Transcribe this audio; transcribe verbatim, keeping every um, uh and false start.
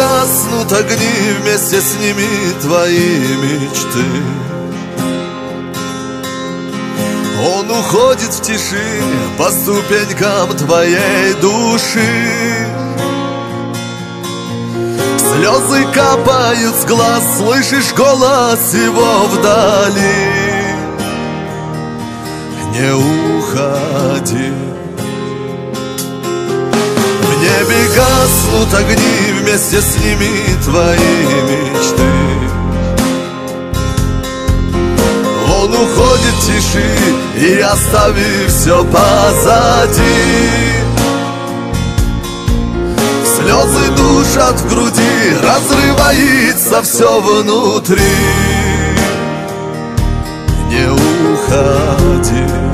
гаснут огни, вместе с ними твои мечты. Он уходит в тиши по ступенькам твоей души. Слезы капают с глаз, слышишь голос его вдали. Не уходи. В небе гаснут огни, вместе с ними твои мечты. Он уходит в тиши и оставив все позади. Слезы душат в груди, разрывается все внутри. Не уходи.